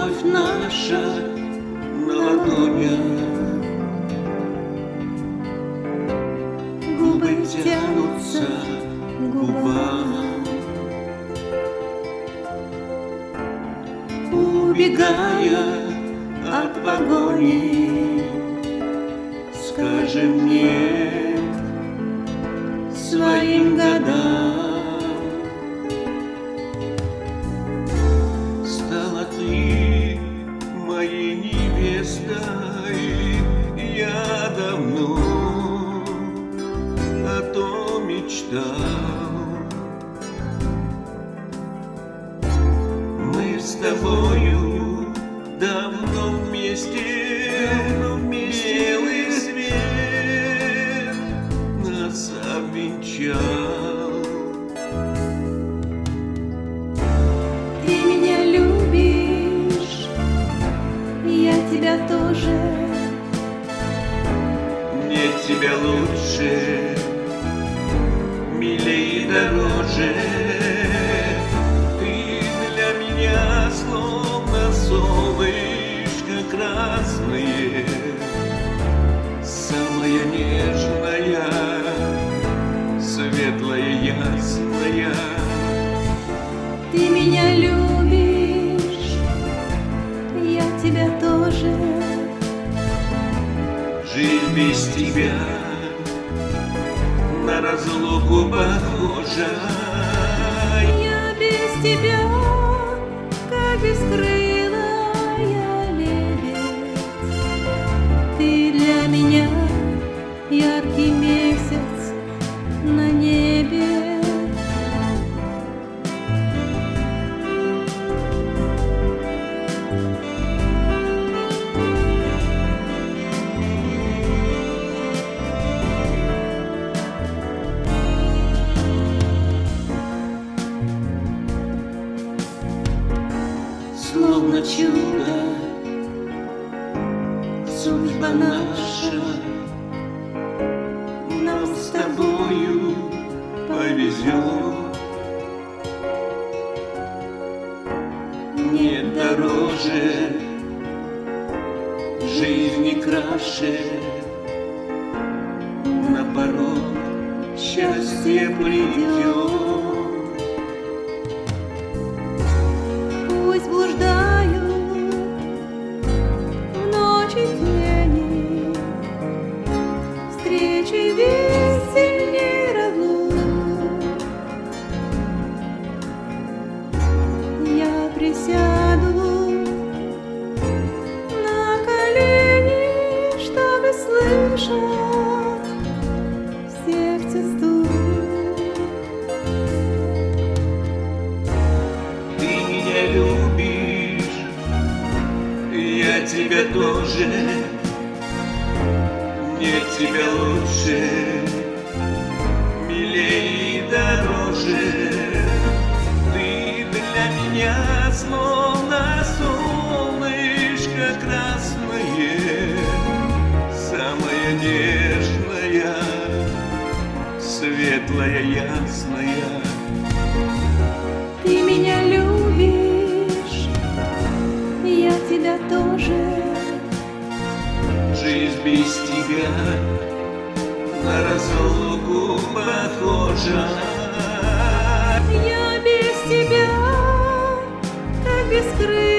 Любовь наша на ладонях, губы тянутся к губам, убегая от погони. Скажи мне своим годам, стала ты моей невестой. Я давно о том мечтал. Мы с тобою давно вместе, белый свет нас обвенчал. Ты меня любишь, я тебя тоже. Нет тебя лучше, милее и дороже. Ты для меня словно солнышко красное, самая нежная, светлая, ясная. Ты меня любишь, я тебя тоже. Жизнь без тебя на разлуку похожа. Я без тебя, как бескрылая лебедь. Ты для меня яркий месяц на небе. Словно чудо, судьба наша, нам с тобою повезет. Нет дороже, жизни краше, на порог счастье придет. Пусть блуждаю в ночи тени, встречи весенней разлук. Я присяду на колени, чтобы слышать в сердце стук. Любишь, я тебя тоже. Нет тебя лучше, милее и дороже. Ты для меня словно солнышко красное, самая нежная, светлая, ясная. Ты меня любишь, я тебя тоже. Жизнь без тебя на разлуку похожа. Я без тебя, как без крыльев.